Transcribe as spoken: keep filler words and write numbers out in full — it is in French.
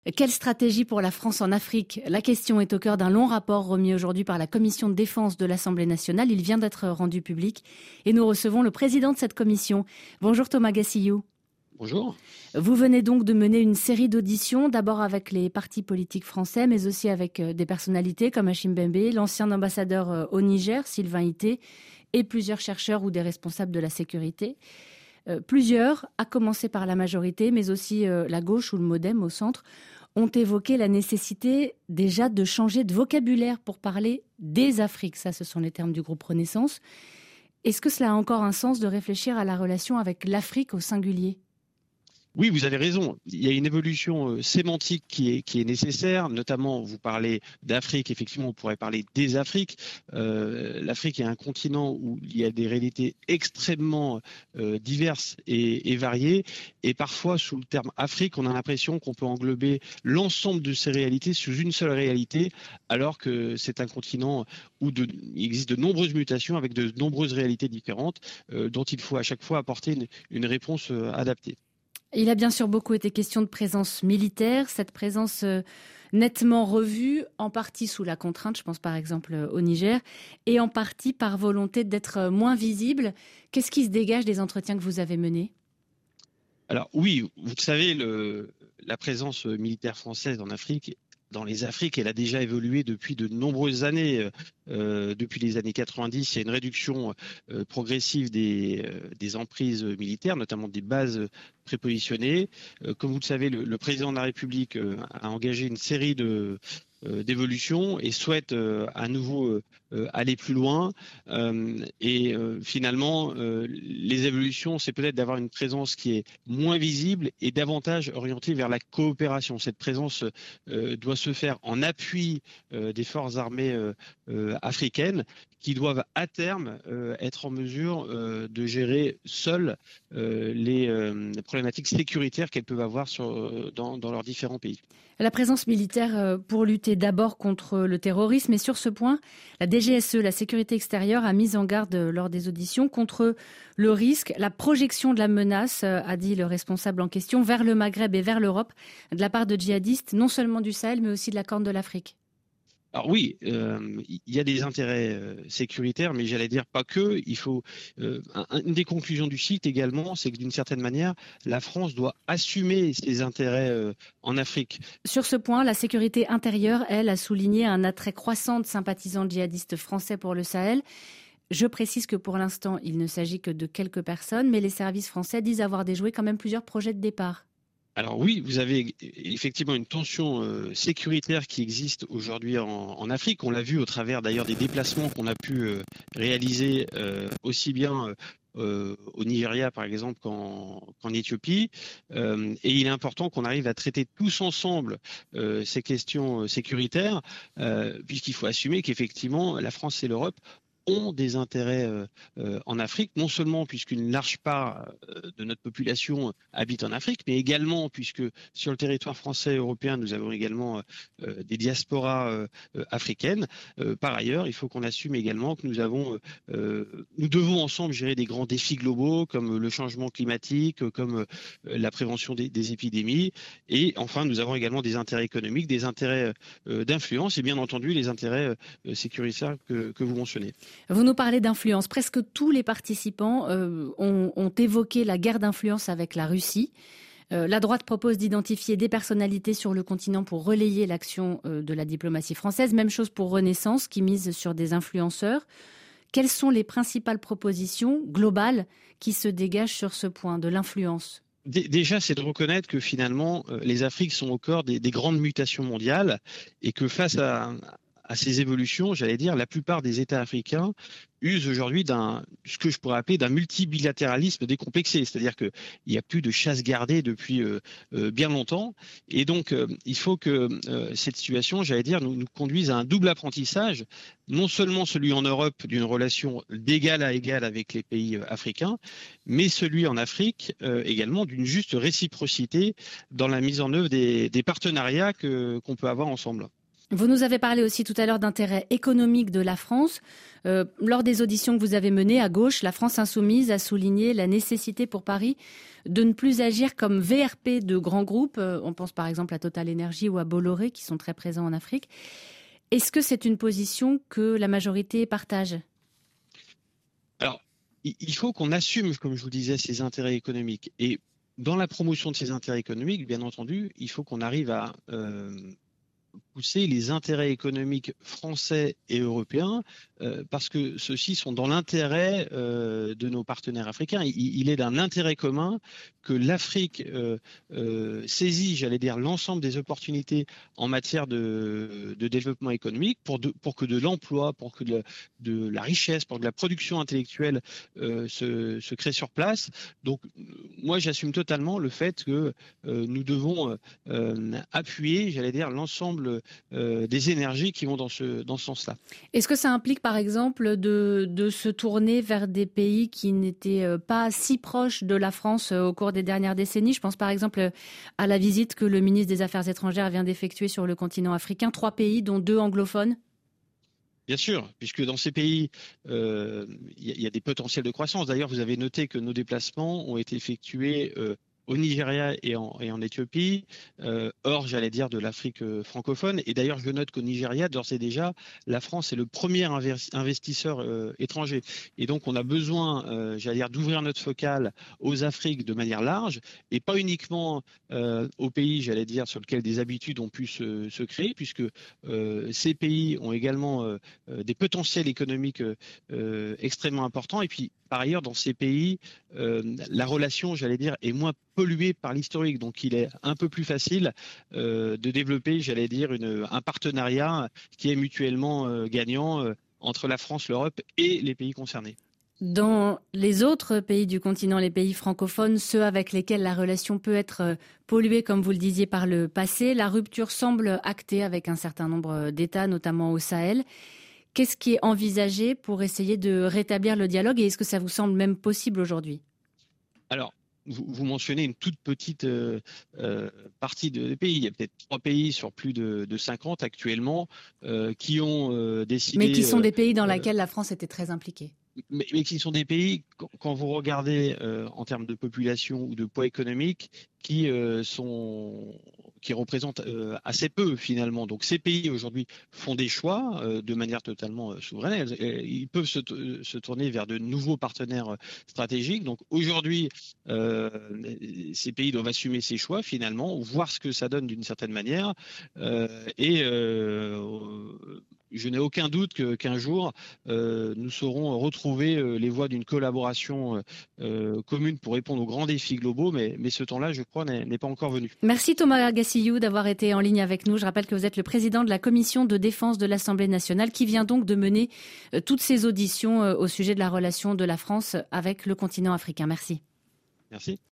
Quelle stratégie pour la France en Afrique? La question est au cœur d'un long rapport remis aujourd'hui par la Commission de défense de l'Assemblée nationale. Il vient d'être rendu public et nous recevons le président de cette commission. Bonjour Thomas Gassillou. Bonjour. Vous venez donc de mener une série d'auditions, d'abord avec les partis politiques français, mais aussi avec des personnalités comme Hachim Bembe, l'ancien ambassadeur au Niger, Sylvain Ité, et plusieurs chercheurs ou des responsables de la sécurité. Euh, plusieurs, à commencer par la majorité, mais aussi euh, la gauche ou le MoDem au centre, ont évoqué la nécessité déjà de changer de vocabulaire pour parler des Afriques. Ça, ce sont les termes du groupe Renaissance. Est-ce que cela a encore un sens de réfléchir à la relation avec l'Afrique au singulier ? Oui, vous avez raison. Il y a une évolution sémantique qui est, qui est nécessaire. Notamment, vous parlez d'Afrique. Effectivement, on pourrait parler des Afriques. Euh, L'Afrique est un continent où il y a des réalités extrêmement euh, diverses et, et variées. Et parfois, sous le terme Afrique, on a l'impression qu'on peut englober l'ensemble de ces réalités sous une seule réalité, alors que c'est un continent où de, il existe de nombreuses mutations avec de nombreuses réalités différentes euh, dont il faut à chaque fois apporter une, une réponse euh, adaptée. Il a bien sûr beaucoup été question de présence militaire, cette présence euh, nettement revue, en partie sous la contrainte, je pense par exemple euh, au Niger, et en partie par volonté d'être euh, moins visible. Qu'est-ce qui se dégage des entretiens que vous avez menés ? Alors oui, vous le savez, le, la présence militaire française en Afrique, dans les Afriques, elle a déjà évolué depuis de nombreuses années. Euh, depuis les années quatre-vingt-dix, il y a une réduction euh, progressive des, euh, des emprises militaires, notamment des bases prépositionnées. Euh, comme vous le savez, le, le président de la République euh, a engagé une série de euh, d'évolutions et souhaite euh, à nouveau euh, aller plus loin. Euh, et euh, finalement, euh, les évolutions, c'est peut-être d'avoir une présence qui est moins visible et davantage orientée vers la coopération. Cette présence euh, doit se faire en appui euh, des forces armées euh, euh, africaines qui doivent à terme euh, être en mesure euh, de gérer seules euh, les, euh, les problématiques sécuritaires qu'elles peuvent avoir sur, dans, dans leurs différents pays. La présence militaire pour lutter d'abord contre le terrorisme, et sur ce point, la D G S E, la sécurité extérieure, a mis en garde lors des auditions contre le risque, la projection de la menace, a dit le responsable en question, vers le Maghreb et vers l'Europe, de la part de djihadistes, non seulement du Sahel, mais aussi de la Corne de l'Afrique. Alors oui, euh, il y a des intérêts euh, sécuritaires, mais j'allais dire pas que. Il faut euh, un, une des conclusions du site également, c'est que d'une certaine manière, la France doit assumer ses intérêts euh, en Afrique. Sur ce point, la sécurité intérieure, elle, a souligné un attrait croissant de sympathisants djihadistes français pour le Sahel. Je précise que pour l'instant, il ne s'agit que de quelques personnes, mais les services français disent avoir déjoué quand même plusieurs projets de départ. Alors oui, vous avez effectivement une tension euh, sécuritaire qui existe aujourd'hui en, en Afrique. On l'a vu au travers d'ailleurs des déplacements qu'on a pu euh, réaliser euh, aussi bien euh, au Nigeria par exemple qu'en, qu'en Éthiopie. Euh, et il est important qu'on arrive à traiter tous ensemble euh, ces questions sécuritaires, euh, puisqu'il faut assumer qu'effectivement la France et l'Europe ont des intérêts euh, euh, en Afrique, non seulement puisqu'une large part euh, de notre population habite en Afrique, mais également puisque sur le territoire français et européen, nous avons également euh, des diasporas euh, africaines. Euh, par ailleurs, il faut qu'on assume également que nous avons, euh, nous devons ensemble gérer des grands défis globaux comme le changement climatique, comme euh, la prévention des, des épidémies. Et enfin, nous avons également des intérêts économiques, des intérêts euh, d'influence et bien entendu les intérêts euh, sécuritaires que, que vous mentionnez. Vous nous parlez d'influence. Presque tous les participants euh, ont, ont évoqué la guerre d'influence avec la Russie. Euh, la droite propose d'identifier des personnalités sur le continent pour relayer l'action euh, de la diplomatie française. Même chose pour Renaissance, qui mise sur des influenceurs. Quelles sont les principales propositions globales qui se dégagent sur ce point de l'influence ? Déjà, c'est de reconnaître que finalement, les Afriques sont au cœur des, des grandes mutations mondiales et que face à... à ces évolutions, j'allais dire, la plupart des États africains usent aujourd'hui d'un, ce que je pourrais appeler d'un multibilatéralisme décomplexé. C'est-à-dire qu'il n'y a plus de chasse gardée depuis euh, euh, bien longtemps. Et donc, euh, il faut que euh, cette situation, j'allais dire, nous, nous conduise à un double apprentissage, non seulement celui en Europe d'une relation d'égal à égal avec les pays euh, africains, mais celui en Afrique euh, également d'une juste réciprocité dans la mise en œuvre des, des partenariats que, qu'on peut avoir ensemble. Vous nous avez parlé aussi tout à l'heure d'intérêt économique de la France. Euh, lors des auditions que vous avez menées à gauche, la France insoumise a souligné la nécessité pour Paris de ne plus agir comme V R P de grands groupes. Euh, on pense par exemple à Total Energy ou à Bolloré qui sont très présents en Afrique. Est-ce que c'est une position que la majorité partage ? Alors, il faut qu'on assume, comme je vous disais, ces intérêts économiques. Et dans la promotion de ces intérêts économiques, bien entendu, il faut qu'on arrive à euh, pousser les intérêts économiques français et européens euh, parce que ceux-ci sont dans l'intérêt euh, de nos partenaires africains. Il, il est d'un intérêt commun que l'Afrique euh, euh, saisit, j'allais dire, l'ensemble des opportunités en matière de, de développement économique pour, de, pour que de l'emploi, pour que de, de la richesse, pour que de la production intellectuelle euh, se, se crée sur place. Donc, moi, j'assume totalement le fait que euh, nous devons euh, appuyer, j'allais dire, l'ensemble Euh, des énergies qui vont dans ce, dans ce sens-là. Est-ce que ça implique, par exemple, de, de se tourner vers des pays qui n'étaient pas si proches de la France au cours des dernières décennies ? Je pense par exemple à la visite que le ministre des Affaires étrangères vient d'effectuer sur le continent africain. Trois pays, dont deux anglophones. Bien sûr, puisque dans ces pays, euh, y, y a des potentiels de croissance. D'ailleurs, vous avez noté que nos déplacements ont été effectués euh, au Nigeria et en, et en Éthiopie, euh, hors, j'allais dire, de l'Afrique euh, francophone. Et d'ailleurs, je note qu'au Nigeria, d'ores et déjà, la France est le premier investisseur euh, étranger. Et donc, on a besoin, euh, j'allais dire, d'ouvrir notre focale aux Afriques de manière large, et pas uniquement euh, aux pays, j'allais dire, sur lesquels des habitudes ont pu se, se créer, puisque euh, ces pays ont également euh, des potentiels économiques euh, extrêmement importants. Et puis, par ailleurs, dans ces pays, euh, la relation, j'allais dire, est moins polluée par l'historique. Donc, il est un peu plus facile euh, de développer, j'allais dire, une, un partenariat qui est mutuellement euh, gagnant euh, entre la France, l'Europe et les pays concernés. Dans les autres pays du continent, les pays francophones, ceux avec lesquels la relation peut être polluée, comme vous le disiez, par le passé, la rupture semble actée avec un certain nombre d'États, notamment au Sahel. Qu'est-ce qui est envisagé pour essayer de rétablir le dialogue et est-ce que ça vous semble même possible aujourd'hui ? Alors, vous, vous mentionnez une toute petite euh, euh, partie de, des pays. Il y a peut-être trois pays sur plus de, de cinquante actuellement euh, qui ont euh, décidé… Mais qui sont des pays dans euh, lesquels la France était très impliquée. Mais, mais qui sont des pays, quand, quand vous regardez euh, en termes de population ou de poids économique, qui euh, sont… qui représentent euh, assez peu finalement. Donc ces pays aujourd'hui font des choix euh, de manière totalement euh, souveraine. Ils peuvent se, se tourner vers de nouveaux partenaires stratégiques. Donc aujourd'hui, euh, ces pays doivent assumer ces choix finalement, voir ce que ça donne d'une certaine manière. Euh, et euh, je n'ai aucun doute que, qu'un jour, euh, nous saurons retrouver euh, les voies d'une collaboration euh, commune pour répondre aux grands défis globaux. Mais, mais ce temps-là, je crois, n'est, n'est pas encore venu. Merci Thomas Gassillou d'avoir été en ligne avec nous. Je rappelle que vous êtes le président de la commission de défense de l'Assemblée nationale qui vient donc de mener euh, toutes ces auditions euh, au sujet de la relation de la France avec le continent africain. Merci. Merci.